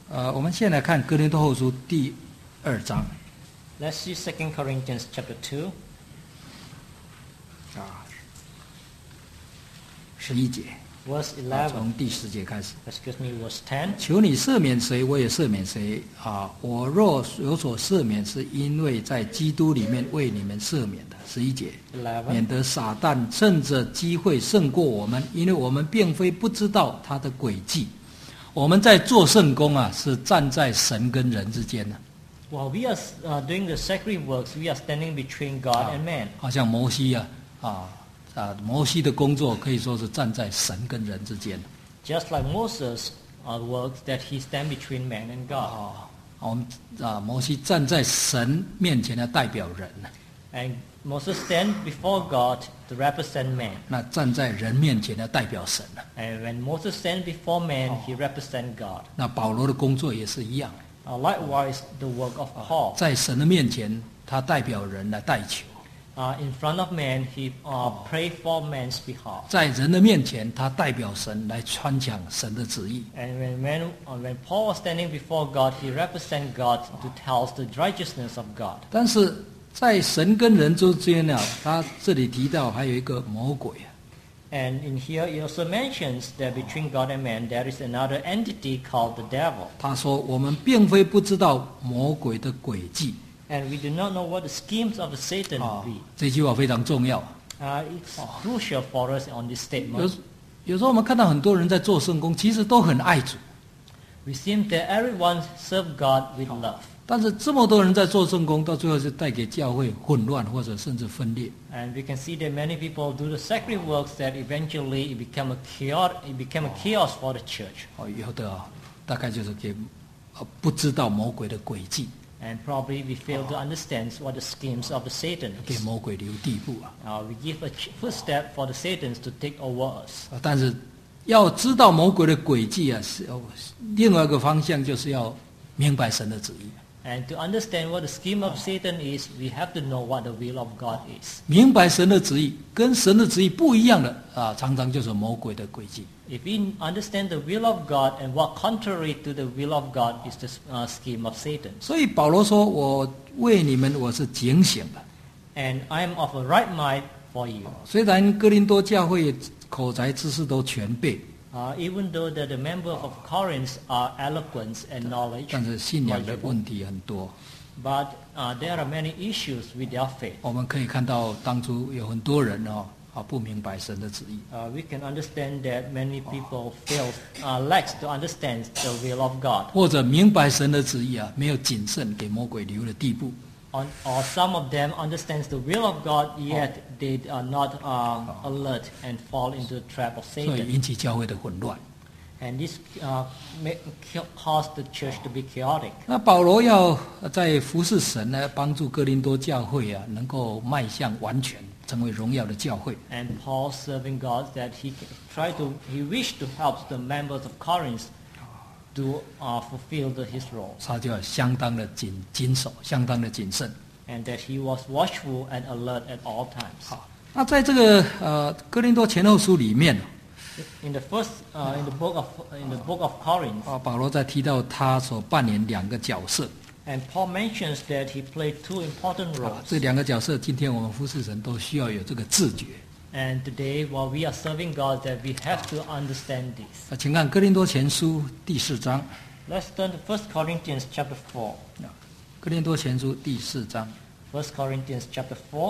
我们现在看哥林多后书第2章。 Let's see 2 Corinthians chapter 2, 11节， verse 11. 从第10节开始。 Excuse me, verse 10. 求你赦免谁，我也赦免谁我若有所赦免，是因为在基督里面为你们赦免的。11节， 11. 免得撒旦趁着机会胜过我们，因为我们并非不知道他的诡计。我们在做圣工是站在神跟人之间的。 While we are doing the sacred works, we are standing between God and man. 好像摩西摩西的工作可以说是站在神跟人之间。 Just like Moses' works, that he stand between man and God. 我们摩西站在神面前的代表人， And Moses stand before God to represent man. 那站在人面前的代表神。 And when Moses stand before man, he represent God. 那保罗的工作也是一样， Likewise, the work of Paul. 在神的面前，他代表人来代求； In front of man, he pray for man's behalf. 在人的面前，他代表神来传讲神的旨意。 And when Paul was standing before God, he represent God to tell the righteousness of God. 但是在神跟人之间他这里提到还有一个魔鬼。 And in here, it also mentions that between God and man, there is another entity called the devil. 他说：“我们并非不知道魔鬼的诡计。 And we do not know what the schemes of Satan will be. 这句话非常重要。 It's crucial for us on this statement. 有时候我们看到很多人在做圣工，其实都很爱主， We seem that everyone serve God with love. 但是这么多人在做圣工，到最后是带给教会混乱或者甚至分裂。 And we can see that many people do the sacred works that eventually it became a chaos for the church. 有的大概就是给不知道魔鬼的诡计， And probably we fail to understand what the schemes of the Satan 给 is. 魔鬼留地步 We give a first step for the Satans to take over us. 但是要知道魔鬼的诡计是另外一个方向，就是要明白神的旨意。 And to understand what the scheme of Satan is, we have to know what the will of God is. 明白神的旨意，跟神的旨意不一样的常常就是魔鬼的诡计。 If we understand the will of God and what contrary to the will of God is the scheme of Satan. 所以保罗说：“我为你们我是警醒的。” And I am of a right mind for you. 虽然哥林多教会口才知识都全备， Even though that the members of Corinth are eloquent and knowledge, 但是信仰的问题很多。 but there are many issues with their faith. 我们可以看到当初有很多人不明白神的旨意。 We can understand that many people lacks to understand the will of God. 或者明白神的旨意没有谨慎，给魔鬼留的地步。 Or some of them understands the will of God, yet they are not alert and fall into the trap of 所以 Satan. 引起教会的混乱。 And this cause the church to be chaotic. 那保罗要在服侍神呢，帮助哥林多教会能够迈向完全，成为荣耀的教会。 And Paul serving God that he wished to help the members of Corinth to fulfill his role. 他就要相当的谨守，相当的谨慎。 And that he was watchful and alert at all times. 好，那在这个哥林多前后书里面 In the book of Corinth, 保罗在提到他所扮演2个角色。 and Paul mentions that he played 2 important roles. 这2个角色，今天我们服侍神都需要有这个自觉。 And today, while we are serving God, that we have to understand this. 请看哥林多前书第4章。 Let's turn to 1 Corinthians chapter 4. 哥林多前书第4章 1 Corinthians chapter 4,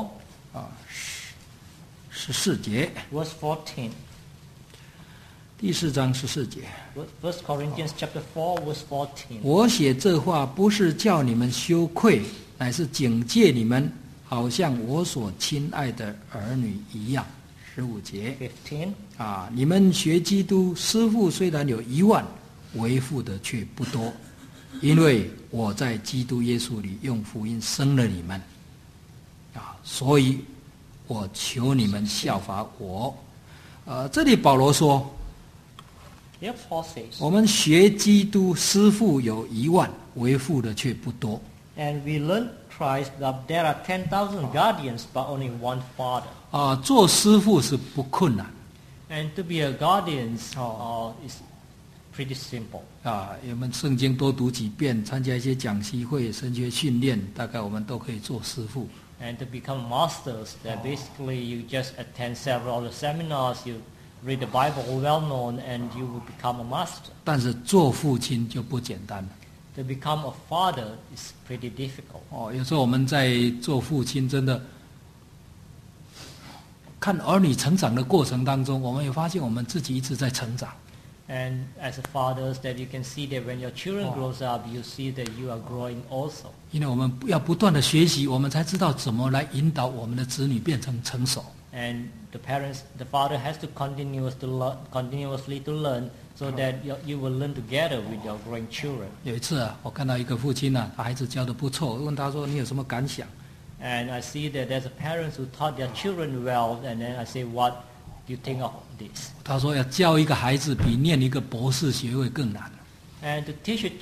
14节。 verse 14. 第4章14节。 1 Corinthians chapter 4, verse 14. 我写这话不是叫你们羞愧，乃是警戒你们，好像我所亲爱的儿女一样。15节。 15. 你们学基督，师傅虽然有1万，为父的却不多，因为我在基督耶稣里用福音生了你们。所以我求你们效法我。这里保罗说， Here Paul says, 我们学基督，师傅有1万，为父的却不多。 and we learn Christ that there are 10,000 guardians, but only one father. 做师傅是不困难， And to be a guardian is pretty simple. 我们圣经多读几遍，参加一些讲习会、神学训练，大概我们都可以做师父。 And to become masters, that basically you just attend several other seminars, you read the Bible well known, and you will become a master. 但是做父亲就不简单了。 To become a father is pretty difficult. 有时候我们在做父亲，真的看儿女成长的过程当中，我们也发现我们自己一直在成长。 And as a fathers, that you can see that when your children grows up, you see that you are growing also. 因为我们要不断的学习，我们才知道怎么来引导我们的子女变成成熟。 And the father has to continuously to learn, so that you will learn together with your growing children. 有一次我看到一个父亲他孩子教得不错，我问他说：“你有什么感想？” And I see that there's a parents who taught their children well, and then I say, "What do you think of this?" 他说：“要教一个孩子比念一个博士学位更难。” And to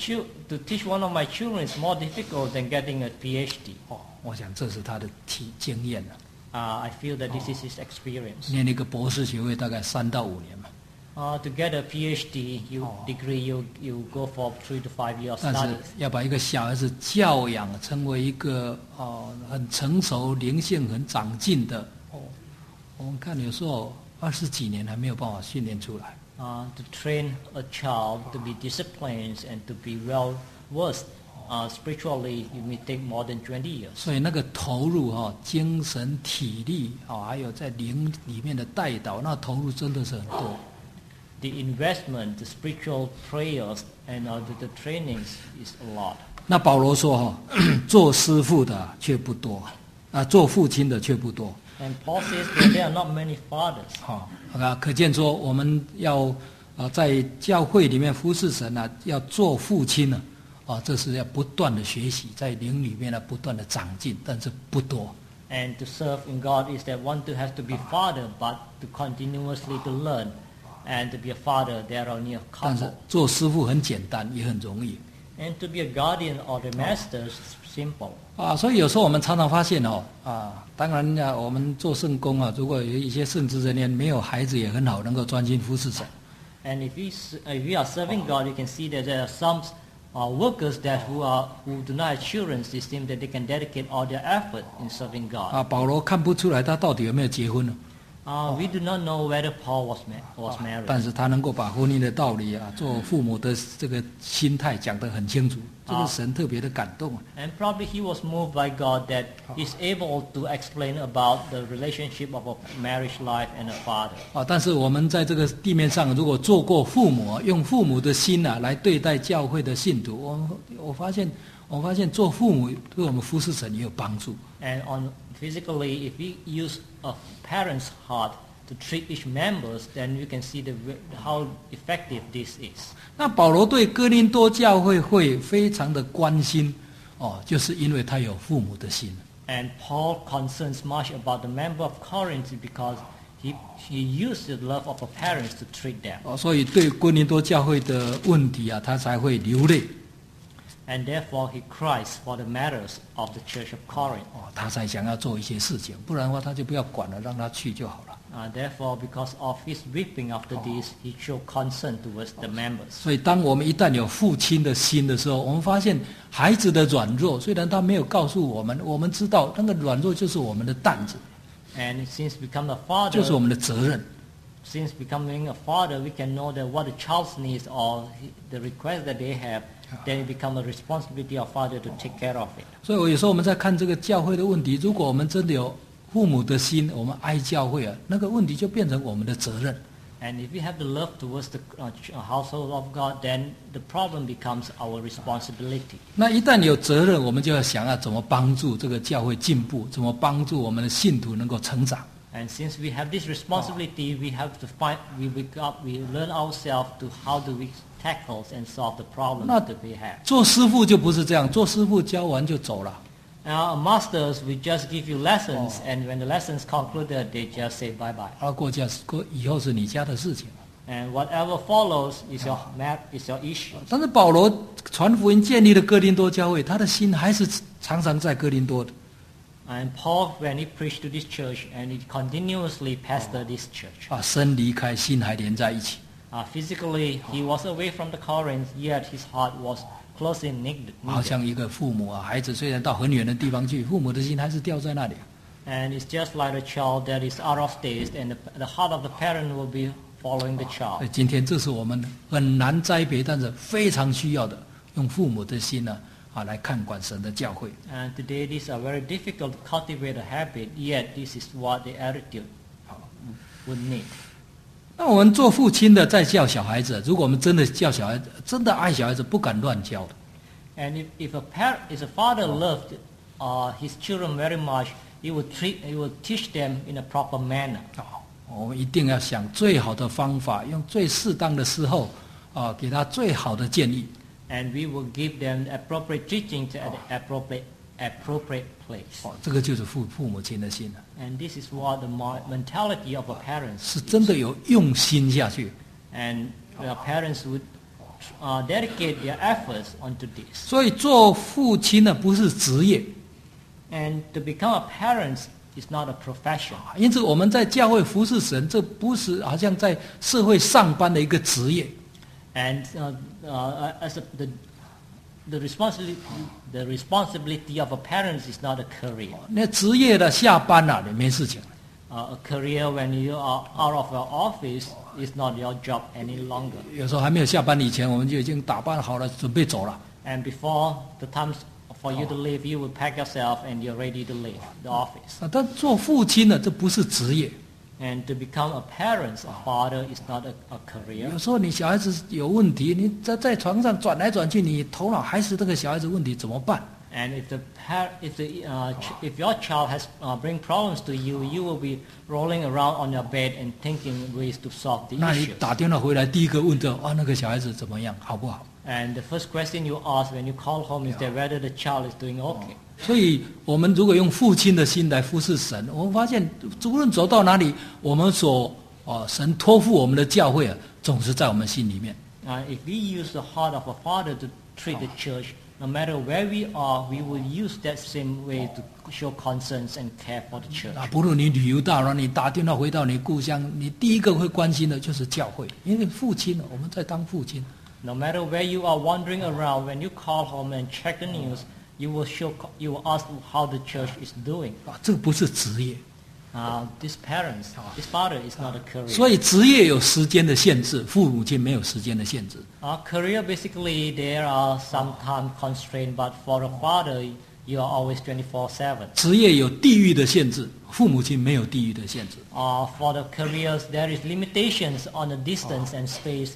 teach one of my children is more difficult than getting a PhD. 我想这是他的经验了。 I feel that this is his experience. 念一个博士学位大概3到5年嘛。 To get a PhD degree, you go for 3 to 5 years 但是 studies. 要把一个小孩子教养成为一个很成熟、灵性很长进的我们看有时候20几年还没有办法训练出来。 To train a child to be disciplined and to be well versed spiritually, you may take more than 20 years. 所以那个投入精神、体力还有在灵里面的带导，那投入真的是很多。 The investment, the spiritual prayers, and the trainings is a lot. 那保罗说做师父的却不多，做父亲的却不多。 And Paul says that there are not many fathers. 可见说我们要在教会里面服侍神要做父亲呢，这是要不断的学习，在灵里面不断的长进，但是不多。 And to serve in God is that one has to be father, but to continuously to learn. And to be a father, there are only a 但是 couple. 做师父很简单，也很容易。 And to be a guardian or the master is simple. 所以有时候我们常常发现当然我们做圣工如果有一些圣职人员没有孩子也很好，能够专心服侍神。 And if we are serving God, you can see that there are some workers who do not have children. It seems that they can dedicate all their effort in serving God. 保罗看不出来他到底有没有结婚呢？ We do not know whether Paul was married. 但是他能够把婚姻的道理做父母的这个心态讲得很清楚，这个神特别的感动。 And probably he was moved by God that he's able to explain about the relationship of a marriage life and a father. 但是我们在这个地面上，如果做过父母，用父母的心来对待教会的信徒，我发现做父母对我们服侍神也有帮助。 And physically, if we use a parent's heart to treat each members, then we can see how effective this is. 那保罗对哥林多教会会非常的关心，就是因为他有父母的心。 And Paul concerns much about the member of Corinth because he used the love of the parents to treat them. 所以对哥林多教会的问题他才会流泪。 And therefore he cries for the matters of the church of Corinth. 他才想要做一些事情，不然的话他就不要管了，让他去就好了。 Therefore, because of his weeping after this, he showed concern towards the members. 所以，当我们一旦有父亲的心的时候，我们发现孩子的软弱，虽然他没有告诉我们，我们知道那个软弱就是我们的担子， And since become a father, 就是我们的责任。 since becoming a father, we can know that what the child's needs or the request that they have, then it becomes a responsibility of father to take care of it. 所以有时候我们在看这个教会的问题，如果我们真的有父母的心，我们爱教会那个问题就变成我们的责任。 And if we have the love towards the household of God, then the problem becomes our responsibility. 那一旦有责任，我们就要想要怎么帮助这个教会进步，怎么帮助我们的信徒能够成长。 And since we have this responsibility, we have to we learn ourselves to how do we tackle and solve the problems that we have. 做师父就不是这样，做师父教完就走了。 Now, masters, we just give you lessons, and when the lessons concluded, they just say bye-bye. 过以后是你家的事情。 And whatever follows is your issue. 但是保罗传福音建立了哥林多教会，他的心还是常常在哥林多的。 And Paul, when he preached to this church, and he continuously pastored this church. 身离开，心还连在一起。 Physically, he was away from the Corinth, yet his heart was closely knitted. 好像一个父母啊，孩子虽然到很远的地方去，父母的心还是掉在那里。 And it's just like a child that is out of state, and the heart of the parent will be following the child. 今天这是我们很难栽培，但是非常需要的，用父母的心呢来看管神的教会。 And today, these are very difficult to cultivate a habit, yet this is what the attitude would need. 那我们做父亲的在教小孩子，如果我们真的教小孩子，真的爱小孩子，不敢乱教的。 And if a father loved his children very much, he would teach them in a proper manner. 我们一定要想最好的方法，用最适当的时候，给他最好的建议。 And we will give them appropriate teaching at the appropriate place. 这个就是父母亲的心了。 And this is what the mentality of a parent 是真的有用心下去。 And the parents would dedicate their efforts onto this. 所以做父亲呢，不是职业。 And to become a parent is not a profession. 因此我们在教会服侍神，这不是好像在社会上班的一个职业。 And as the responsibility of a parent is not a career. 那职业的下班了，你没事情了。 A career when you are out of your office is not your job any longer. 有时候还没有下班以前，我们就已经打扮好了，准备走了。 And before the time for you to leave, you will pack yourself and you're ready to leave the office. 但做父亲呢，这不是职业。 And to become a parent, a father is not a career. 有时候你小孩子有问题，你在床上转来转去，你头脑还是这个小孩子问题怎么办？ And if your child has bring problems to you, you will be rolling around on your bed and thinking ways to solve the 那你 issues. 打电话回来，第一个问的那个小孩子怎么样，好不好？ And the first question you ask when you call home is that whether the child is doing okay. 所以，我们如果用父亲的心来服侍神，我们发现，无论走到哪里，我们神托付我们的教会总是在我们心里面。 If we use the heart of a father to treat the church, no matter where we are, we will use that same way to show concerns and care for the church. 不论你旅游到了，你打电话回到你故乡，你第一个会关心的就是教会，因为父亲，我们在当父亲。 No matter where you are wandering around, when you call home and check the news, you will ask how the church is doing. 这个不是职业。 This father is not a career. 所以职业有时间的限制，父母亲没有时间的限制。 Career basically there are some time constraint, but for a father, you are always 24/7. 职业有地域的限制，父母亲没有地域的限制。 For the careers, there is limitations on the distance and space.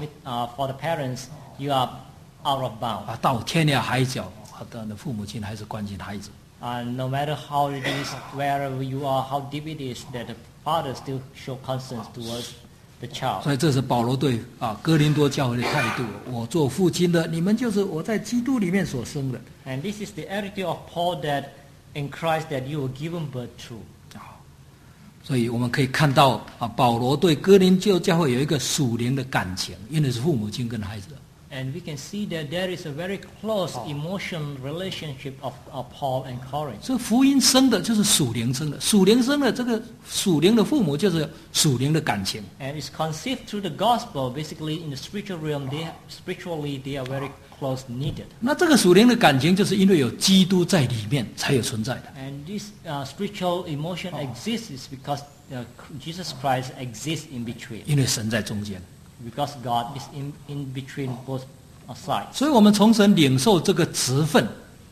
For the parents, you are out of bound. 到天涯海角，父母亲还是关心孩子。 No matter how it is, wherever you are, how deep it is, that the father still show concerns towards the child. 所以这是保罗对哥林多教会的态度。我做父亲的，你们就是我在基督里面所生的。 And this is the attitude of Paul that in Christ that you were given birth to. 所以我们可以看到保罗对哥林多教会有一个属灵的感情，因为是父母亲跟孩子。 And we can see that there is a very close emotional relationship of Paul and Corinth. 所以福音生的就是属灵生的，属灵生的这个属灵的父母就是属灵的感情。 And it's conceived through the gospel. Basically, in the spiritual realm, spiritually they are very close knitted. 那这个属灵的感情，就是因为有基督在里面才有存在的。 And this spiritual emotion exists is because Jesus Christ exists in between. 因为神在中间。 Because God is in between both sides. 所以我们从神领受这个职分。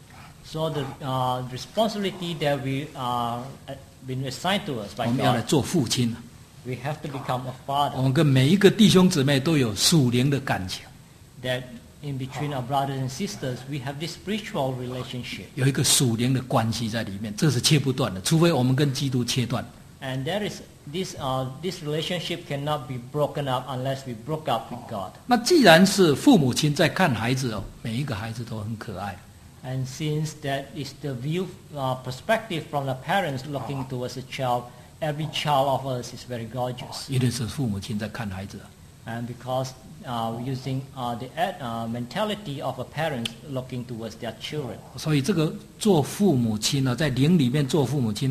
So the responsibility that we are been assigned to us by 我们要来 God, 做父亲。 we have to become a father. 我们跟每一个弟兄姊妹都有属灵的感情。 That in between our brothers and sisters, we have this spiritual relationship. 有一个属灵的关系在里面，这是切不断的，除非我们跟基督切断。 And there is this relationship cannot be broken up unless we broke up with God. 那既然是父母亲在看孩子每一个孩子都很可爱。 And since that is the view perspective from the parents looking towards a child, every child of us is very gorgeous. 因为是父母亲在看孩子。 And because using the mentality of a parent looking towards their children. 所以这个做父母亲在灵里面做父母亲，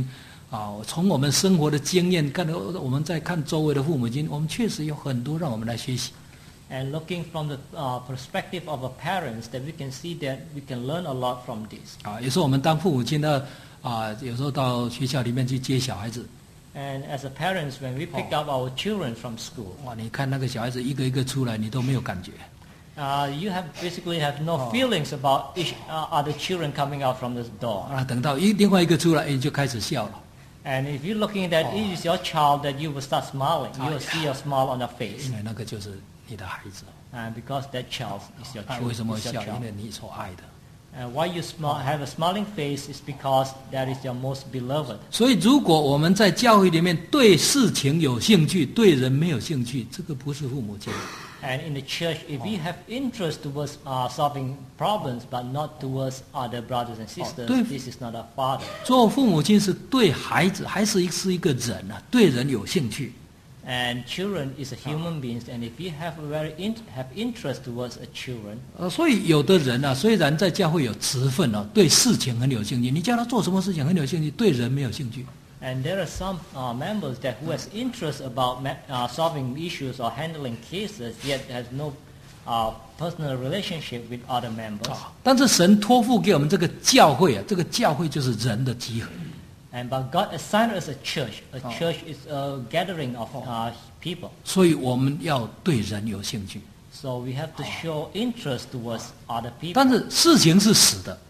从我们生活的经验看，我们在看周围的父母亲，我们确实有很多让我们来学习。 And looking from the perspective of our parents, that we can see that we can learn a lot from this. 有时候我们当父母亲的有时候到学校里面去接小孩子， And as a parents, when we pick up our children from school, 你看那个小孩子一个一个出来，你都没有感觉。 you basically have no feelings about other children coming out from the door. 等到另外一个出来，你就开始笑了。 And if you're looking at it is your child, that you will start smiling. You will see a smile on their face. 因为那个就是你的孩子。 And because that child is your child. 为什么会笑？因为你所爱的。 And why you have a smiling face is because that is your most beloved. 所以，如果我们在教会里面对事情有兴趣，对人没有兴趣，这个不是父母亲。 And in the church, if we have interest towards solving problems, but not towards other brothers and sisters, this is not a father. 做父母亲是对孩子，还是一个人啊，对人有兴趣。 And children is a human beings, and if you have have interest towards a children, 所以有的人啊，虽然在教会有职分啊，对事情很有兴趣，你叫他做什么事情很有兴趣，对人没有兴趣。 And there are some members that who has interest about solving issues or handling cases, yet has no personal relationship with other members. 但是神托付给我们这个教会啊，这个教会就是人的集合。 And but God assigned us a church. A church is a gathering of people. 所以我们要对人有兴趣。 So we have to show interest towards other people. 但是事情是死的。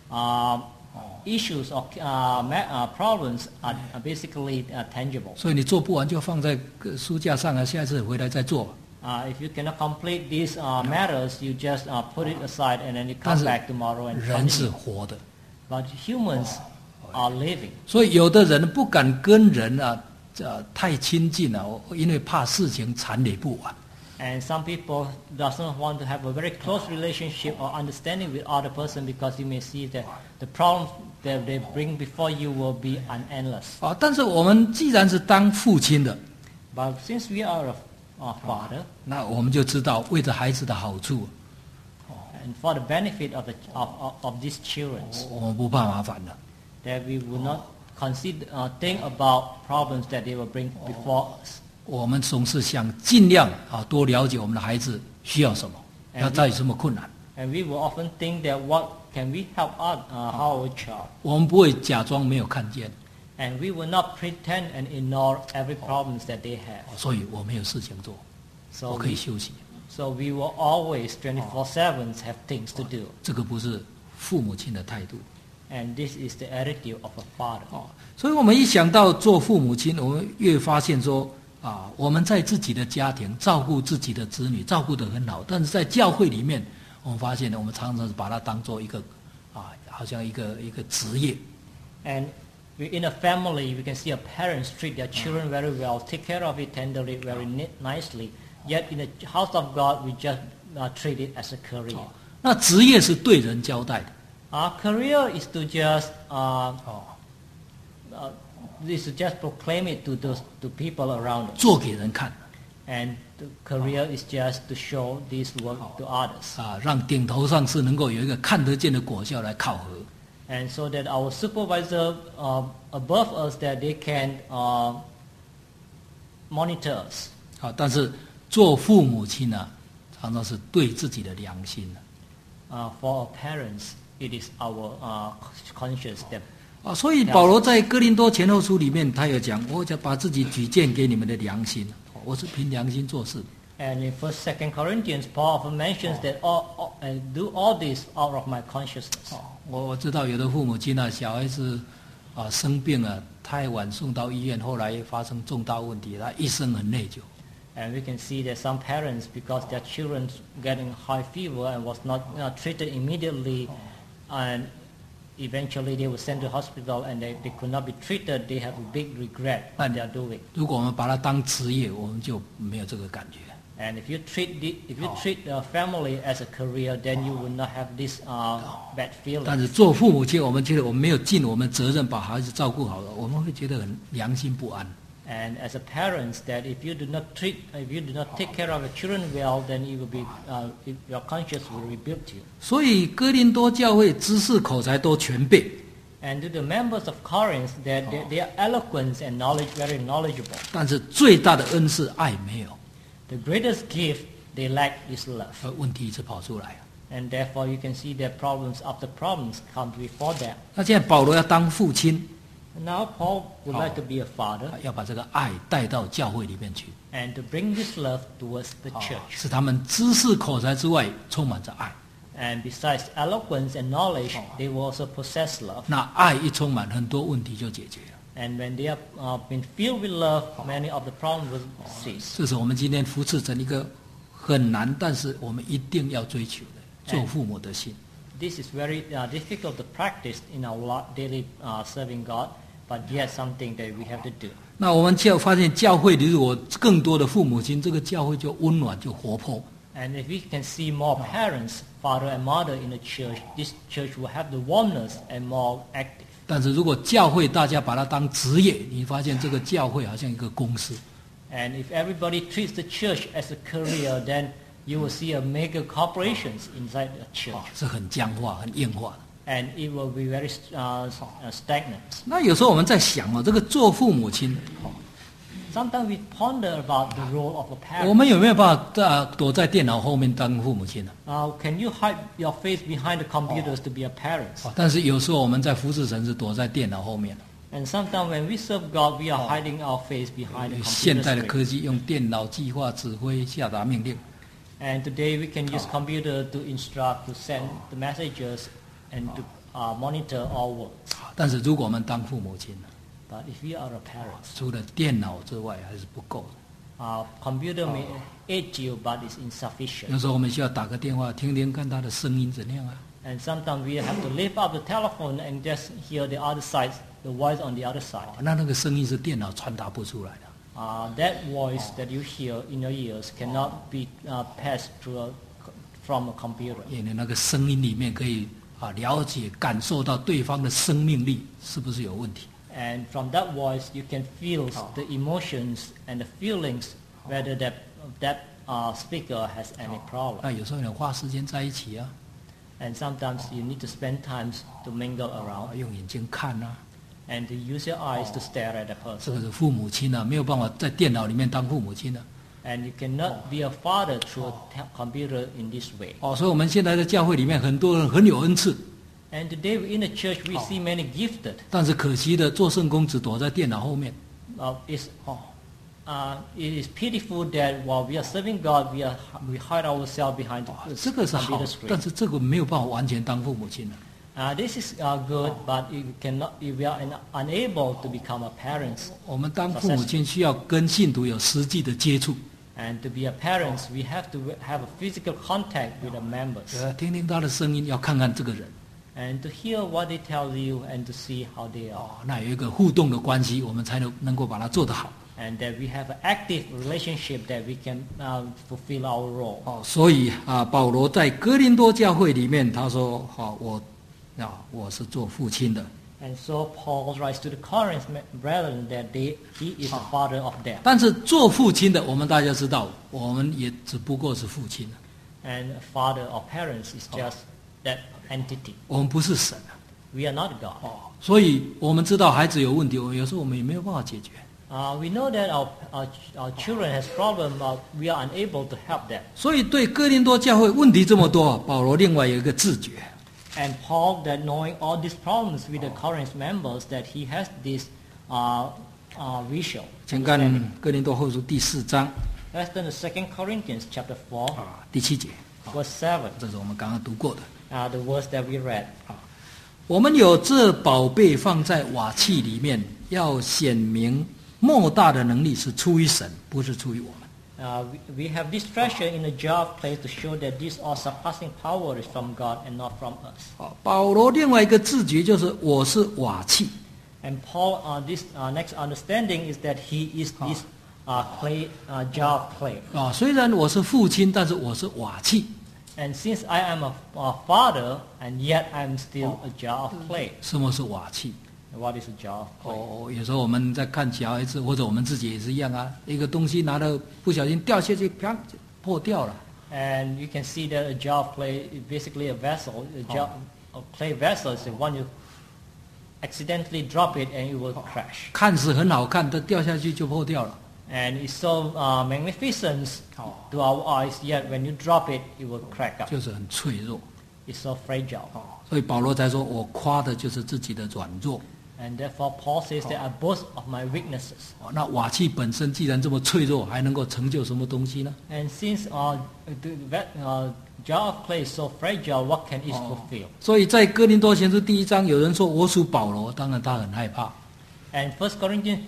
Issues or problems are basically tangible. 所以你做不完就放在书架上啊，下次回来再做。 If you cannot complete these matters, you just put it aside and then you come back tomorrow and 人是 continue. 活的。 But humans are living. 所以有的人不敢跟人太亲近啊，因为怕事情缠累不完。 And some people doesn't want to have a very close relationship or understanding with other person because you may see that the problems that they bring before you will be endless. 但是我们既然是当父亲的， But since we are a father, 那我们就知道为着孩子的好处， and for the benefit of these children, 我们不怕麻烦的。 that we will not think about problems that they will bring before us. 我们总是想尽量多了解我们的孩子需要什么，他有什么困难。 And we will often think that what can we help our child? 我们不会假装没有看见。 And we will not pretend and ignore every problems that they have. 所以我没有事情做， So 我可以休息。 So we will always 24/7 have things to do. 这个不是父母亲的态度。 And this is the attitude of a father. 所以我们一想到做父母亲，我们越发现说我们在自己的家庭照顾自己的子女，照顾得很好，但是在教会里面，我们发现我们常常是把它当做一个好像一个职业。 And in a family, we can see our parents treat their children very well, take care of it tenderly, very nicely. Yet in the house of God, we just treat it as a career. 那职业是对人交代的。 Our career is to just proclaim it to people around us. 做给人看。 And the career is just to show this work to others. 让顶头上司能够有一个看得见的果效来考核。 And so that our supervisor above us, that they can monitor us. 但是做父母亲呢，常常是对自己的良心。 For our parents, it is our conscience that. 所以保罗在哥林多前后书里面，他有讲，我就把自己举荐给你们的良心，我是凭良心做事。 And in 1st, 2nd Corinthians, Paul often mentions that and do all this out of my consciousness. 我知道有的父母亲小孩子生病了，太晚送到医院，后来发生重大问题，他一生很内疚。 And we can see that some parents, because their children getting high fever and was not treated immediately, and eventually they were sent to hospital and they could not be treated, they have a big regret what they are doing. 如果我们把它当职业，我们就没有这个感觉。 And if you treat the family as a career, then you will not have this bad feeling. 但是做父母亲，我们觉得我们没有尽我们责任，把孩子照顾好了，我们会觉得很良心不安。 And as a parents, that if you do not take care of your children well, then you will be your conscience will rebuke you. 所以哥林多教会知识口才都全备。 And to the members of Corinth, their eloquence and knowledge very knowledgeable. 但是最大的恩是爱没有， The greatest gift they lack is love. 问题一直跑出来。 And therefore you can see that problems after problems come before them. 那现在保罗要当父亲， Now Paul would like to be a father 要把这个爱带到教会里面去， and to bring this love towards the 啊 church. 使他们知识口才之外充满着爱。 And besides eloquence and knowledge, they will also possess love. 那爱一充满，很多问题就解决了。 And when they have been filled with love, many of the problems will cease. 这是我们今天扶持成一个很难，但是我们一定要追求的做父母的心。 This is very difficult to practice in our daily serving God, but yet something that we have to do. 那我们就发现教会里如果更多的父母亲，这个教会就温暖就活泼。 And if we can see more parents, father and mother in the church, this church will have the warmness and more active. 但是如果教会大家把它当职业，你发现这个教会好像一个公司。 And if everybody treats the church as a career, then you will see a mega corporations inside the church. 是很僵化、很硬化的。 And it will be very stagnant. 那有时候我们在想哦，这个做父母亲， Sometimes we ponder about the role of a 我 parent. 们有没有办法躲在电脑后面当父母亲呢？ Can you hide your face behind the computers to be a parent? 但是有时候我们在服侍神是躲在电脑后面。 And sometimes when we serve God, we are hiding our face behind the 现代的 computer 科 screen. 技用电脑计划、指挥、下达命令。 And today we can use computer to instruct, to send the messages, and to monitor all works. 但是如果我们当父母亲呢， But if we are a parent, 除了电脑之外还是不够的。 computer may aid you, but it's 有 insufficient. 时候我们需要打个电话，听听看他的声音怎样啊。 And sometimes we have to lift up the telephone and just hear the other side, the voice on the other side. 那个声音是电脑传达不出来的。 That voice that you hear in your ears cannot be passed through from a computer. 因为那个声音里面可以了解、感受到对方的生命力是不是有问题。 And from that voice, you can feel the emotions and the feelings, whether that speaker has any problem. 那有时候你花时间在一起啊， And sometimes you need to spend time to mingle around 用眼睛看啊， and to use your eyes to stare at a 这个 person. 是父母亲啊，没有办法在电脑里面当父母亲啊。 And you cannot be a father through a computer in this way. 所以我们现在在教会里面很多人很有恩赐， And today in the church, we see many gifted. 但是可惜的做圣工只躲在电脑后面。 It is pitiful that while we are serving God, we hide ourselves behind the 这个是好 computer，screen. 但是这个没有办法完全当父母亲的。 This is good, but we are unable to become a parents. 我们当父母亲需要跟信徒有实际的接触， And to be a parents, we have to have a physical contact with the members 听听他的声音，要看看这个人。 and to hear what they tell you and to see how they are. 那有一个互动的关系，我们才能够把它做得好。 And that we have an active relationship that we can fulfill our role. 所以保罗在哥林多教会里面，他说：我是做父亲的。 And so Paul writes to the Corinth brethren that he is the father of them. 但是做父亲的，我们大家知道，我们也只不过是父亲， And a father or parents is just that entity. 我们不是神啊。 We are not God. 所以我们知道孩子有问题，有时候我们也没有办法解决。 We know that our children has problem, but we are unable to help them. 所以对哥林多教会问题这么多，保罗另外有一个自觉。 And Paul, that knowing all these problems with the Corinth members, that he has this visual. 请看哥林多后书第4章 Let's turn to 2 Corinthians chapter 4, 第7节， verse 7, 这是我们刚刚读过的。 the verse that we read. 我们有这宝贝放在瓦器里面，要显明莫大的能力是出于神，不是出于我们。 We have this treasure in a jar of clay to show that this all surpassing power is from God and not from us. 保罗另外一个自觉就是我是瓦器。 And Paul, this next understanding is that he is this clay jar of clay. 虽然我是父亲，但是我是瓦器。 And since I am a father, and yet I'm still a jar of clay. 什么是瓦器？ What is a jar of clay? 有时候我们在看小孩子，或者我們自己也是一樣啊，一個東西拿到不小心掉下去，啪，破掉了。 And you can see that a jar of clay is basically a vessel. A jar of clay vessel is the one you accidentally drop it and it will crash. 看似很好看，但掉下去就破掉了。 And it's so magnificent to our eyes, yet when you drop it, it will crack up. 就是很脆弱。 It's so fragile. 所以保罗才说：“我夸的就是自己的软弱。” And therefore Paul says that I boast of my weaknesses. 那瓦器本身既然这么脆弱，还能够成就什么东西呢？ And since jar of clay is so fragile, what can it fulfill? 所以在哥林多前书第1章，有人说我属保罗，当然他很害怕。 And First Corinthians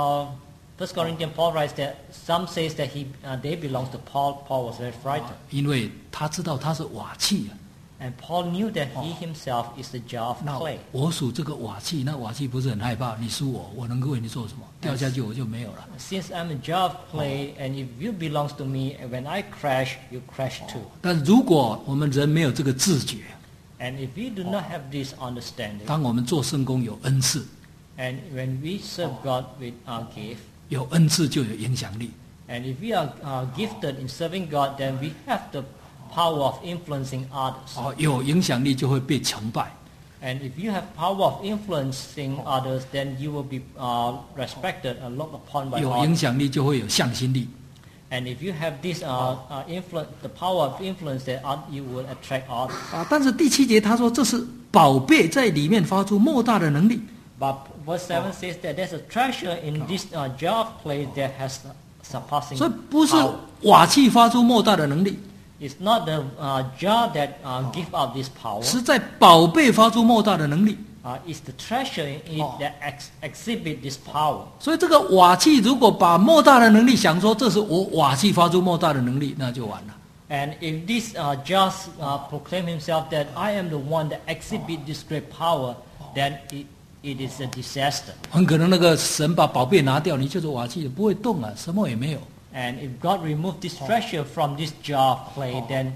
Paul writes that some says that they belongs to Paul. Paul was very frightened. 因为他知道他是瓦器啊。 And Paul knew that he himself is the jar of 那 clay. 我属这个瓦器，那瓦器不是很害怕？你属我，我能够为你做什么？掉下去我就没有了。 Since I'm a jar of clay, and if you belongs to me, and when I crash, you crash too. 但如果我们人没有这个自觉， And if we do not have this understanding, 当我们做圣工有恩赐， and when we serve God with our gift, 有恩赐就有影响力。 and if we are gifted in serving God, then we have the power of influencing others. 有影响力就会被崇拜。 And if you have power of influencing others, then you will be respected and looked upon by 有 others. 影响力就会有向心力。 And if you have this influence, the power of influence, that you will attract others. 但是第7节他说这是宝贝在里面发出莫大的能力。 But verse 7 says that there's a treasure in this jar of clay that has surpassing 所以不是 power. 瓦器发出莫大的能力， It's not the jar that give out this power. 是在宝贝发出莫大的能力。 It's the treasure in it that exhibit this power. 所以这个瓦器如果把莫大的能力想说这是我瓦器发出莫大的能力，那就完了。 And if this jars proclaim himself that I am the one that exhibit this great power, then it is a disaster. 很可能那个神把宝贝拿掉，你就是瓦器，不会动啊，什么也没有。 And if God remove this treasure from this jar of clay, then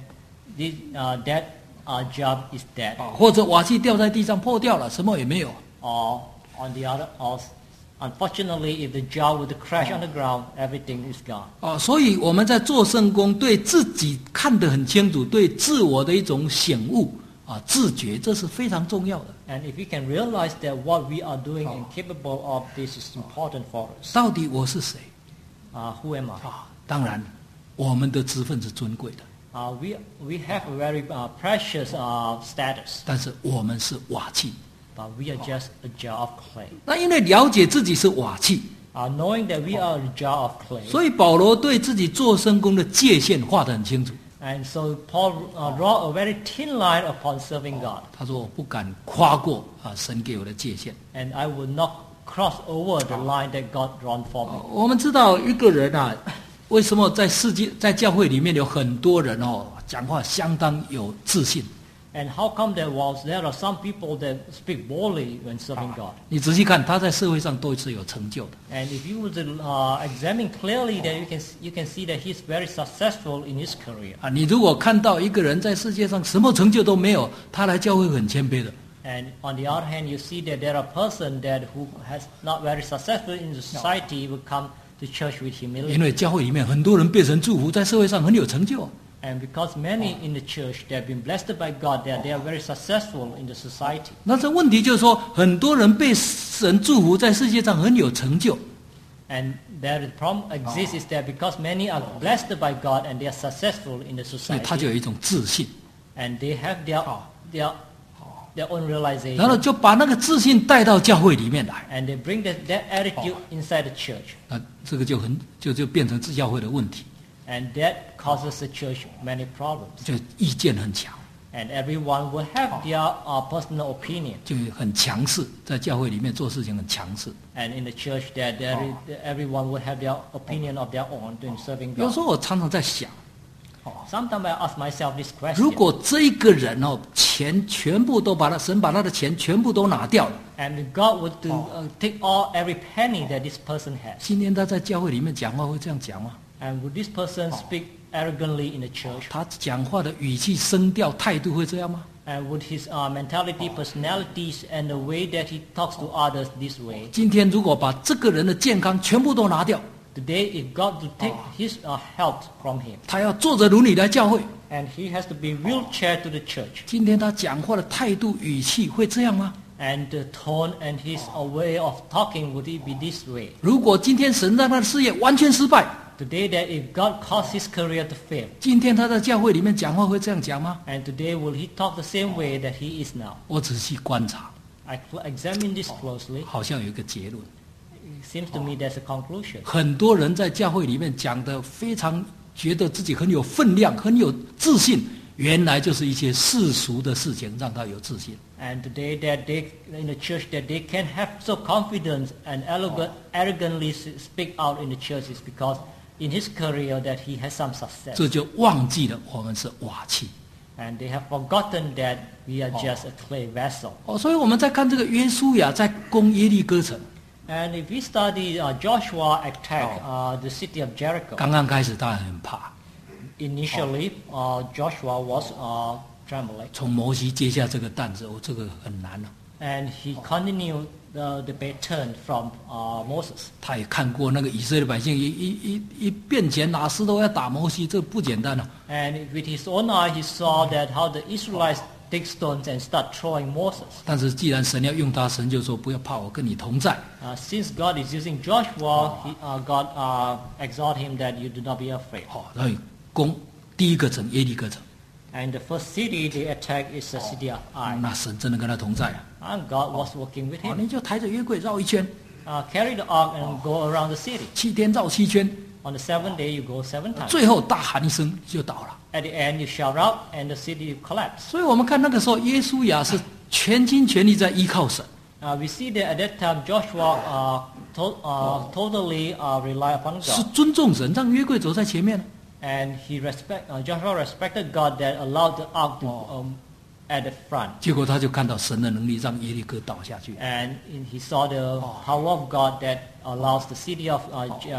that jar is dead. 或者瓦器掉在地上破掉了，什么也没有。 Or on the other, unfortunately, if the jar would crash on the ground, everything is gone. 所以我们在做圣工，对自己看得很清楚，对自我的一种醒悟自觉，这是非常重要的。 And if we can realize that what we are doing and capable of, this is important for us. 到底我是谁？ Who am I? 当然，我们的职分是尊贵的， We have a very precious status, 但是我们是瓦器。 but we are just a jar of clay. 那因为了解自己是瓦器， Knowing that we are a jar of clay, 所以保罗对自己做圣工的界限画得很清楚。 and so Paul draw a very thin line upon serving God. 他说：“我不敢跨过神给我的界限。 And I will not cross over the line that God drawn for me. 我们知道一个人为什么在教会里面有很多人讲话相当有自信？ And how come there are some people that speak boldly when serving God? 你仔细看，他在社会上都是有成就的。 And if you would examine clearly, that you can see that he's very successful in his career. 你如果看到一个人在世界上什么成就都没有，他来教会很谦卑的。 And on the other hand, you see that there are person who has not very successful in the society will come to church with 因 humility. 为教会里面很多人被神祝福，在社会上很有成就。 And because many in the church, they have been blessed by God, that they are very successful in the society. 那这问题就是说，很多人被神祝福，在世界上很有成就。 And the problem exists is that because many are blessed by God and they are successful in the 所以他就 society, 有一种自信， and they have their own 然后 realization, 就把那个自信带到教会里面来。 and they bring that attitude inside the church, 那这个就变成教会的问题， and that causes the church many problems. 就意见很强， And everyone will have their personal opinion. 就很强势，在教会里面做事情很强势。 And in the church, everyone will have their opinion of their own in serving 有时 God. 候我常常在想， Sometimes I ask myself this 如 question. 果这一个人钱全部都神把他的钱全部都拿掉了， And God would take every penny that this person has. 今天他在教会里面讲话会这样讲吗？ And would this person speak arrogantly in the church? 他讲话的语气、声调、态度会这样吗？ And would his mentality, personalities, and the way that he talks to others this way? 今天如果把这个人的健康全部都拿掉， Today, if God to take his health from him, 他要坐着轮椅来教会， and he has to be wheelchair to the church, 今天他讲话的态度、语气会这样吗？ And the tone and his way of talking would it be this way? 如果今天神让他的事业完全失败， Today that if God caused his career to fail, 今天他在教会里面讲话会这样讲吗？ and today will he talk the same way that he is now? 我仔细观察， I examine this closely. 好像有一个结论。 It seems to me there's a conclusion. 很多人在教会里面讲的非常觉得自己很有分量、很有自信，原来就是一些世俗的事情让他有自信。 And today that they in the church that they can have so confidence and arrogantly speak out in the church is because in his career that he has some success. 这就忘记了我们是瓦器。 And they have forgotten that we are just a clay vessel. 所以我们在看这个约书亚在攻耶利哥城， And if we study Joshua attack the city of Jericho, 刚刚开始他很怕， initially Joshua was trembling. 从摩西接下这个担子，这个很难啊。 And he continued the baton from Moses. 他也看过那个以色列百姓一变钱拿石头要打摩西，这不简单啊。 And with his own eye, he saw that how the Israelites take stones and start throwing Moses. 但是既然神要用他，神就说不要怕，我跟你同在。 Since God is using Joshua, God exhort him that you do not be afraid. 所以攻第一个城耶利哥城， And the first city they attack is the city of Ai. 那神真的跟他同在啊。 And God was working with him. 你就抬着约柜绕一圈， Carry the ark and go around the city. 7天绕7圈， On the seventh day, you go 7 times. 最后大喊一声就倒了。 At the end, you shout out, and the city collapses. 所以我们看那个时候，耶稣亚是全心全力在依靠神。 We see that at that time, Joshua totally rely upon 是 God. 尊重神，让约柜走在前面。 And Joshua respected God that allowed the ark to at the front. 结果他就看到神的能力，让耶利哥倒下去。 And he saw the power of God that allows the city of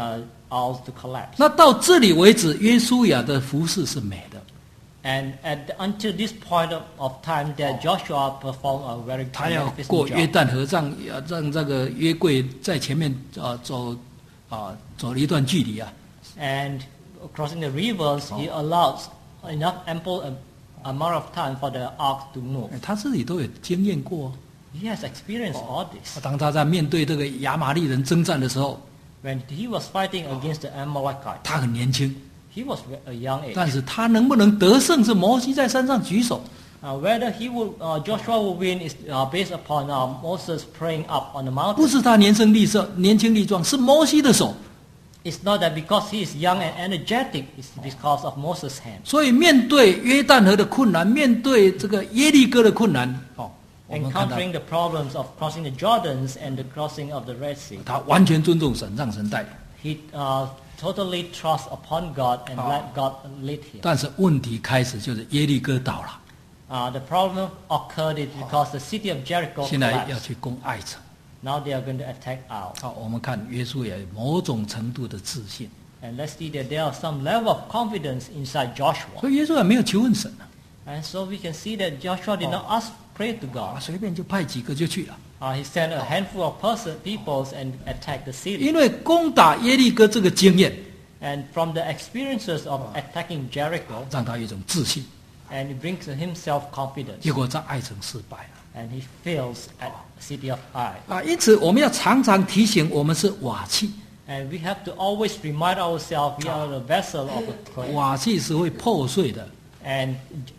Ai to collapse. 那到这里为止，约书亚的服饰是美的， And until this point of time, that Joshua performed a very 他要 magnificent 过约 job. 旦河，让这个约柜在前面走了一段距离啊。 And crossing the rivers, he allows enough ample amount of time for the ark to move. 他自己都有经验过。 He has experienced all this. 当他在面对这个亚玛力人征战的时候， When he was fighting against the Amalekite, 他很年轻， he was a young age. 但是他能不能得胜是摩西在山上举手。 Whether Joshua will win is based upon Moses praying up on the 不 mountain. 是他年轻力壮，是摩西的手。 It's not that because he is young and energetic, it's because of Moses' hand. 所以面对约旦河的困难，面对这个耶利哥的困难，我们看到 Encountering the problems of crossing the Jordans and the crossing of the Red Sea, 他完全尊重神，让神带领。 he totally trusts upon God and let God lead him. 但是问题开始就是耶利哥倒了， The problem occurred is because the city of Jericho 现在要 collapsed. 去攻爱城。 Now they are going to attack Ai. 好，我们看约书亚有某种程度的自信， And let's see that there are some level of confidence inside Joshua. 所以耶稣亚没有求问神啊， And so we can see that Joshua did not ask, pray to God. 随便就派几个就去了。 He sent a handful of peoples and attacked the city. 因为攻打耶利哥这个经验， And from the experiences of attacking Jericho, 让他有一种自信。 and he brings to himself confidence. 结果在爱城失败了 And he fails at city of Ai. 因此我们要常常提醒我们是瓦器， And we have to always remind ourselves we are the vessel of a clay. 瓦器是会破碎的， And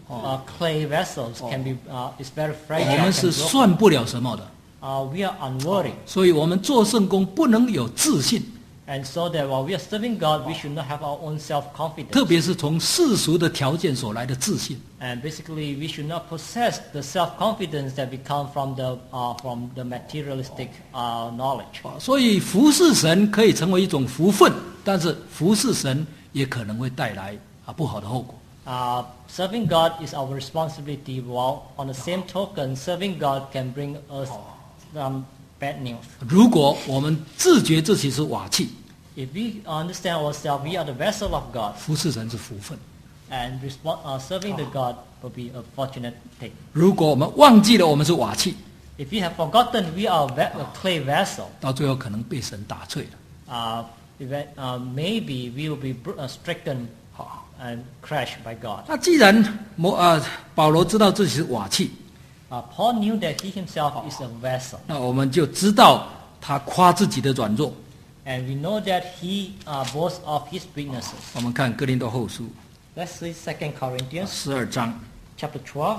clay vessels can be is very 我 fragile. 们 and 是 broken. 算不了什么的， We are unworthy. 所以我们做圣工不能有自信， And so that while we are serving God, we should not have our own 特 self-confidence. 别是从世俗的条件所来的自信。 And basically, we should not possess the self-confidence that we come from the materialistic knowledge. 所以服侍神可以成为一种福分，但是服侍神也可能会带来不好的后果。 Serving God is our responsibility, while on the same token, serving God can bring us some bad news. 如果我们自觉自己是瓦器， If we understand ourselves, we are the vessel of God, 服侍神是福分。 and serving the God will be a fortunate thing. 如果我们忘记了我们是瓦器， If we have forgotten we are a clay vessel, 到最后可能被神打碎了。 maybe we will be stricken 好， and crashed by God. 那既然保罗知道自己是瓦器， Paul knew that he himself is a vessel. 那我们就知道他夸自己的软弱。 And we know that he boasts of his weaknesses. 我们看哥林多后书 Let's read 2 Corinthians 12章 chapter 12,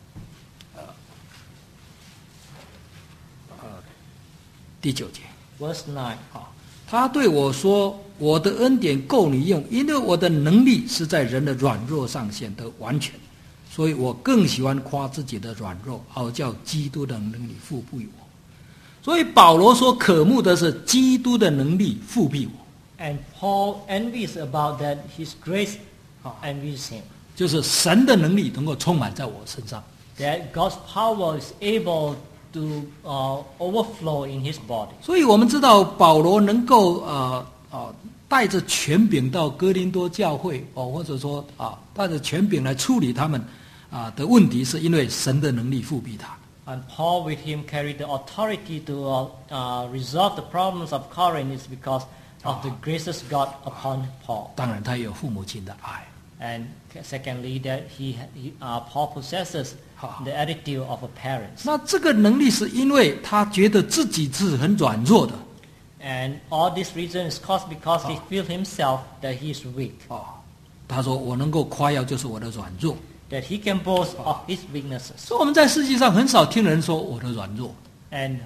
第9节。 verse 9. 他对我说：“我的恩典够你用，因为我的能力是在人的软弱上显得完全。所以我更喜欢夸自己的软弱，好叫基督的能力复辟我。”所以保罗说：“渴慕的是基督的能力复辟我。” And Paul envies about that his grace envies him. 就是神的能力能够充满在我身上。 That God's power is able to overflow in his body. 所以我们知道保罗能够带着权柄到哥林多教会或者说带着权柄来处理他们的问题，是因为神的能力复辟他。 And Paul with him carried the authority to resolve the problems of Corinth is because of the graces God upon Paul. 当然，他也有父母亲的爱。 And secondly, that Paul possesses the attitude of a parent. 那这个能力是因为他觉得自己是很软弱的。 And all this reason is caused because he feels himself that he is weak. 他说：“我能够夸耀就是我的软弱。” That he can boast of his weaknesses. 所以我们在世界上很少听人说我的软弱。 And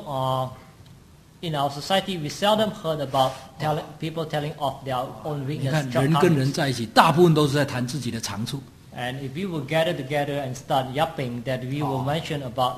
in our society, we seldom heard about people telling of their own 你 weakness. 看，人跟人在一起，大部分都是在谈自己的长处。 And if we will gather together and start yapping, that we will mention about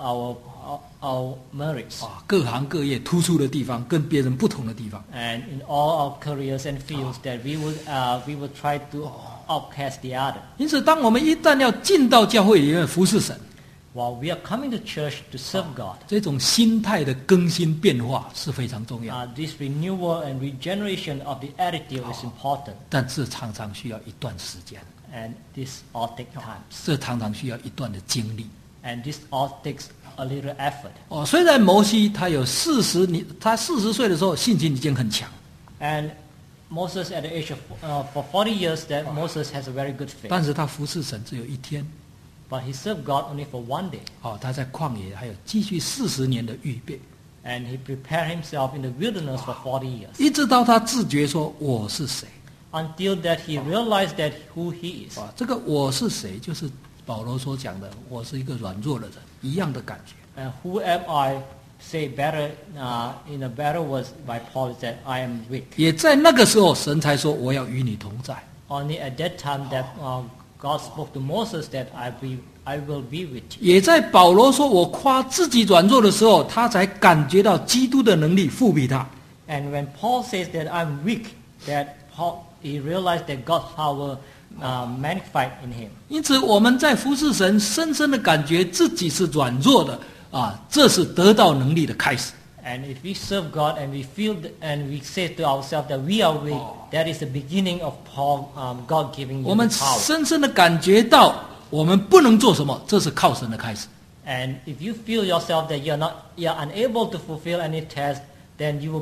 our merits. 各行各业突出的地方，跟别人不同的地方。 And in all our careers and fields, that we will try to outcast the other. 因此，当我们一旦要进到教会里面服侍神， While we are coming to church to serve God, 这种心态的更新变化是非常重要。 this renewal and regeneration of the attitude is important. 但这常常需要一段时间， And this all takes time. 这常常需要一段的经历。 And this all takes a little effort. 虽然摩西他有40年，他40岁的时候信心已经很强， And Moses at the age of for 40 years that Moses has a very good faith. 但是他服侍神只有一天。 But he served God only for one day. 他在旷野还有继续40年的预备， And he prepared himself in the wilderness for 40 years. 一直到他自觉说我是谁。 Until that he realized that who he is. 这个我是谁，就是保罗所讲的，我是一个软弱的人一样的感觉。 And who am I? Say better in a better words by Paul is that I am weak. 也在那个时候，神才说我要与你同在。 Only at that time that God spoke to Moses that I will be with you. 也在保罗说我夸自己软弱的时候，他才感觉到基督的能力复辟他。 And when Paul says that I'm weak, that he realized that God's power magnified in him. 因此，我们在服侍神，深深的感觉自己是软弱的这是得到能力的开始。 And if we serve God and we feel and we say to ourselves that we are weak, that is the beginning of God giving you 我们 the power. 深深的感觉到我们不能做什么，这是靠神的开始。 And if you feel yourself that you're unable to fulfill any task, then you will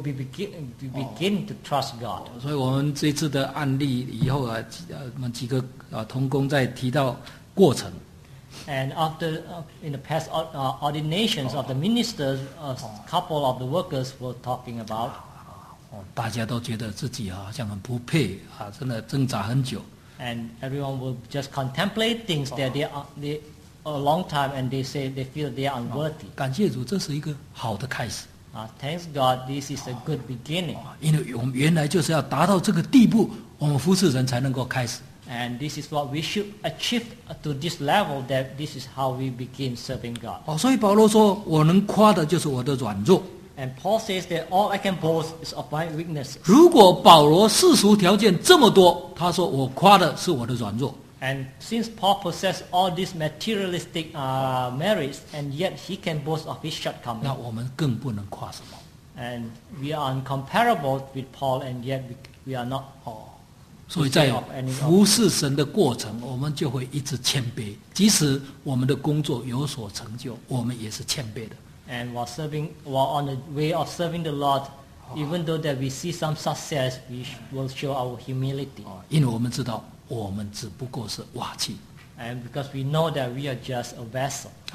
begin to trust God. 所以我们这次的案例以后我们几个同工在提到过程。 And after in the past ordinations of the ministers, a couple of the workers were talking about. 大家都觉得自己好像很不配真的挣扎很久。 And everyone will just contemplate things that they a long time, and they say they feel they are unworthy. 感谢主，这是一个好的开始。 Thanks God, this is a good beginning. 因为我们原来就是要达到这个地步，我们服侍人才能够开始。 And this is what we should achieve to this level, that this is how we begin serving God. 所以保罗说，我能夸的就是我的软弱。 And Paul says that all I can boast is of my weaknesses. 如果保罗世俗条件这么多，他说我夸的是我的软弱。 And since Paul possessed all these materialistic merits, and yet he can boast of his 那 shortcomings. 我们更不能夸什么。 And we are incomparable with Paul, and yet we are not. 所以在服侍神的过程，我们就会一直谦卑。即使我们的工作有所成就，我们也是谦卑的。 And while on the way of serving the Lord, even though that we see some success, we will show our humility. 因为我们知道，我们只不过是瓦器。 And because we know that we are just a vessel.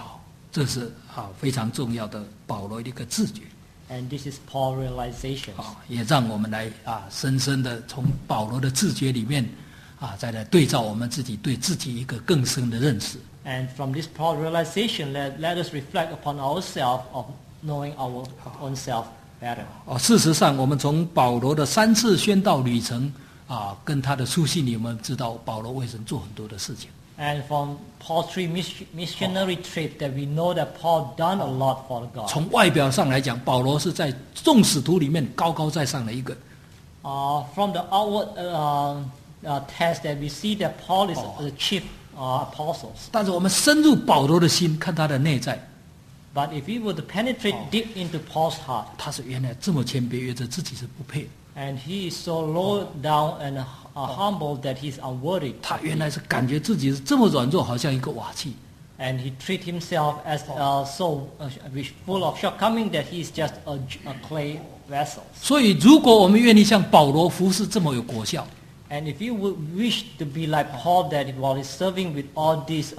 这是非常重要的保罗的一个自觉。 And this is Paul's realization. 也让我们来深深的从保罗的自觉里面再来对照我们自己对自己一个更深的认识。 And from this Paul realization, let us reflect upon ourselves of knowing our own self better. 事实上，我们从保罗的3次宣道旅程跟他的书信里，我们知道保罗为神做很多的事情。 And from Paul's 3 missionary trips, that we know that Paul done a lot for God. 从外表上来讲，保罗是在众使徒里面高高在上的一个。 From the outward test, that we see that Paul is the chief apostles. 但是我们深入保罗的心，看他的内在。 But if we were to penetrate deep into Paul's heart, 他是原来这么谦卑，觉得自己是不配。 And he is so low down and humble that he is unworthy. 他原来是感觉自己是这么软弱，好像一个瓦器。 And he treat himself as so full of shortcoming that he is just a clay vessel. 所以，如果我们愿意像保罗服侍这么有果效， And if you would wish to be like Paul, that while he's serving with all these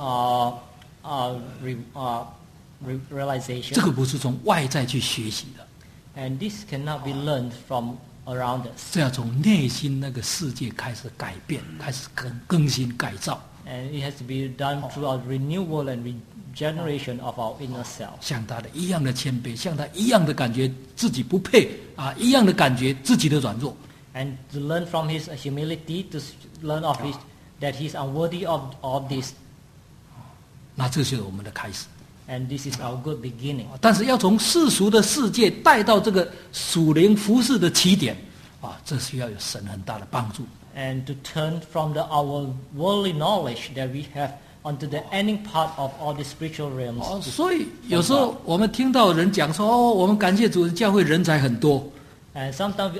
realization, 这个不是从外在去学习的， and this cannot be learned from around us. 这要从内心那个世界开始改变，开始更新改造。 And it has to be done through our renewal and regeneration of our inner self. 像他的一样的谦卑，像他一样的感觉自己不配一样的感觉自己的软弱。 And to learn from his humility, to learn of his that he's unworthy of this. 那这就是我们的开始。 And this is our good beginning. 但是要从世俗的世界带到这个属灵服事的起点，这需要有神很大的帮助。 And to turn from our worldly knowledge that we have onto the ending part of all the spiritual realms. 所以有时候我们听到人讲说，我们感谢主，教会人才很多。 And sometimes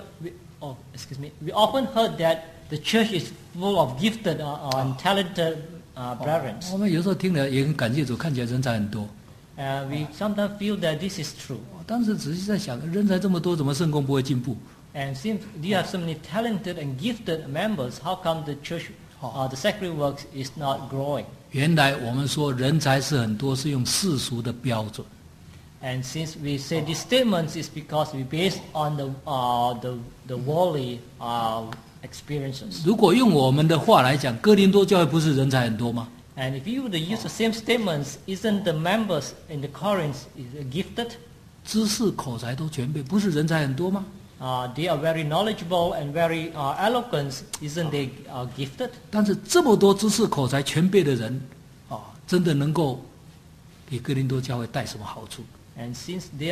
we often heard that the church is full of gifted and talented brethren. 我们有时候听了也很感谢主，看起来人才很多。 We sometimes feel that this is true. 但是仔细在想，人才这么多，怎么圣工不会进步？ And since you have so many talented and gifted members, how come the church, the sacred works is not growing? 原来我们说人才是很多，是用世俗的标准。 And since we say these statements, is because we based on the worldly experiences. 如果用我们的话来讲，哥林多教会不是人才很多吗？ And if you were to use the same statements, isn't the members in the Corinth gifted? 知识口才都全备，不是人才很多吗？ They are very knowledgeable and very eloquent. Isn't they gifted? 但是这么多知识口才全备的人，真的能够给哥林多教会带什么好处？ And since they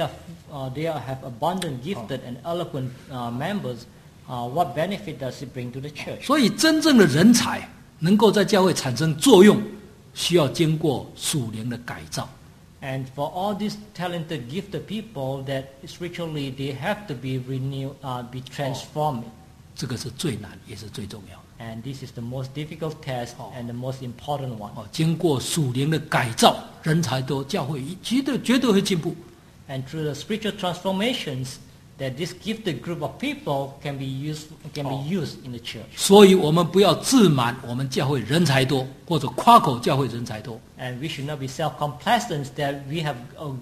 have abundant, gifted, and eloquent members, what benefit does it bring to the church? 所以，真正的人才能够在教会产生作用，需要经过属灵的改造。 And for all these talented, gifted people, that spiritually they have to be renewed, be transformed. 这个是最难，也是最重要的。 And this is the most difficult test and the most important one. 经过属灵的改造，人才多，教会绝对会进步。 And through the spiritual transformations, that this gifted group of people can be used in the church. 所以我们不要自满，我们教会人才多，或者夸口教会人才多。 And we should not be self-complacent that we have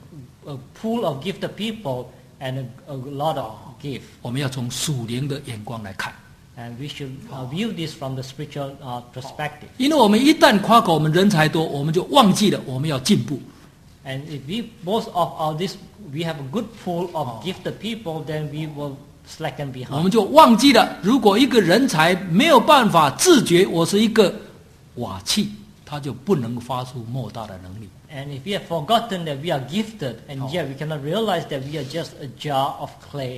a pool of gifted people and a lot of gift. 我们要从属灵的眼光来看。 And we should view this from the spiritual perspective. 因为我们一旦夸口我们人才多，我们就忘记了我们要进步。 And if we boast of this, we have a good pool of gifted people, then we will slacken 我 behind. 们就忘记了，如果一个人才没有办法自觉我是一个瓦器，他就不能发出莫大的能力。 And if we have forgotten that we are gifted, and yet we cannot realize that we are just a jar of clay,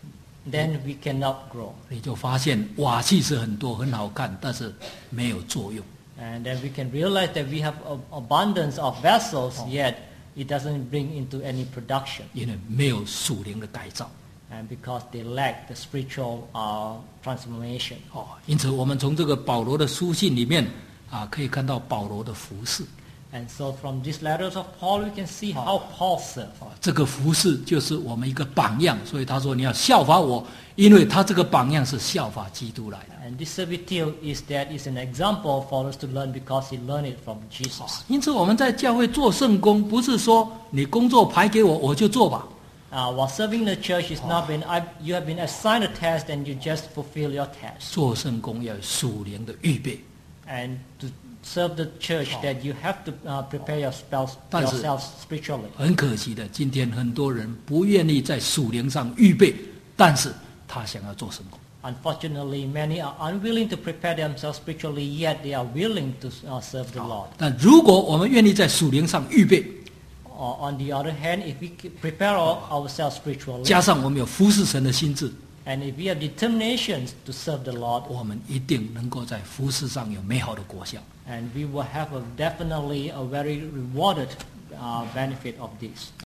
then we cannot grow. 你就发现瓦器是很多很好看，但是没有作用。 And then we can realize that we have abundance of vessels, yet it doesn't bring into any production. 因为没有属灵的改造。 And because they lack the spiritual transformation. 因此我们从这个保罗的书信里面可以看到保罗的服事。 And so from these letters of Paul, we can see how Paul served. 这个服事就是我们一个榜样，所以他说你要效法我，因为他这个榜样是效法基督来的。 And this servitude is an example for us to learn because he learned it from Jesus. 因此我们在教会做圣工，不是说你工作排给我，我就做吧。 While serving the church is not you have been assigned a task and you just fulfill your task. 做圣工要有属灵的预备， And to serve the church that you have to prepare yourself spiritually. 很可惜的，今天很多人不愿意在属灵上预备，但是他想要做圣工。 Unfortunately, many are unwilling to prepare themselves spiritually, yet they are willing to serve the Lord. 但如果我们愿意在属灵上预备， On the other hand, if we prepare ourselves spiritually, 加上我们有服侍神的心智， and if we have determinations to serve the Lord, 我们一定能够在服侍上有美好的果效。 and we will have definitely a very rewarded benefit of this.